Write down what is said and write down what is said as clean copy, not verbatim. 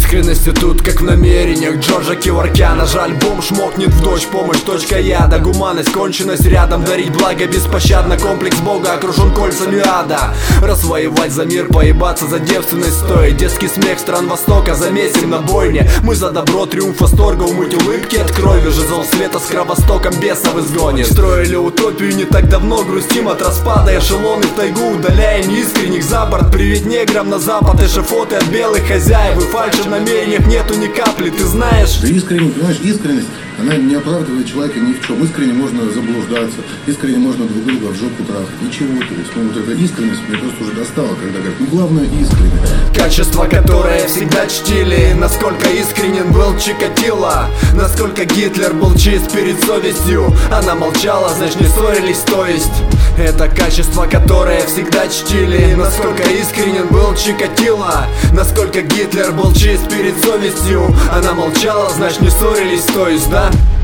Искренности тут, как в намерениях Джорджа Кеворкяна. Жаль, бомж мокнет в дождь, помощь точка яда. Гуманность, конченность рядом, дарить благо беспощадно. Комплекс Бога окружен кольцами ада. Раз воевать за мир, поебаться за девственность стоит. Детский смех стран Востока замесим на бойне. Мы за добро, триумф, восторга, умыть улыбки от крови. Жезл света с кровостоком беса в изгоне. Строили утопию не так давно, грустим от распада. Эшелоны в тайгу, удаляя неискренних за борт. Привет неграм на запад, эшафоты от белых хозяев. И фальши в намерениях нету ни капли, ты знаешь. Ты искренне, понимаешь, искренность, она не оправдывает человека ни в чем. Искренне можно заблуждаться, искренне можно друг друга в жопу трахать. Ничего, то есть, вот эта искренность мне просто уже достала, когда говорят, главное искренне. Качество, которое всегда чтили. Насколько искренен был Чикатило, насколько Гитлер был чист перед совестью. Она молчала, значит не ссорились, то есть. Это качество, которое всегда чтили. Насколько искренен был Чикатило, насколько Гитлер был чист перед совестью. Она молчала, значит не ссорились, то есть, да?